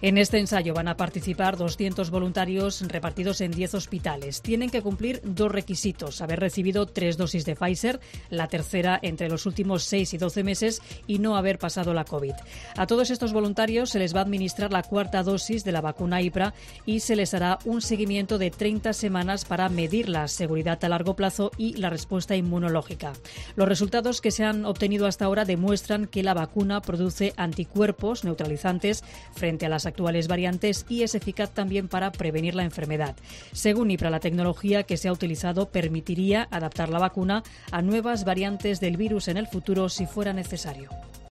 En este ensayo van a participar 200 voluntarios repartidos en 10 hospitales. Tienen que cumplir 2 requisitos: haber recibido 3 dosis de Pfizer, la tercera entre los últimos 6 y 12 meses, y no haber pasado la COVID. A todos estos voluntarios se les va a administrar la 4ª dosis de la vacuna IPRA y se les hará un seguimiento de 30 semanas para medir la seguridad a largo plazo y la respuesta inmunológica. Los resultados que se han obtenido hasta ahora demuestran que la vacuna produce anticuerpos neutralizantes frente a las actuales variantes y es eficaz también para prevenir la enfermedad. Según IPRA, la tecnología que se ha utilizado permitiría adaptar la vacuna a nuevas variantes del virus en el futuro si fuera necesario.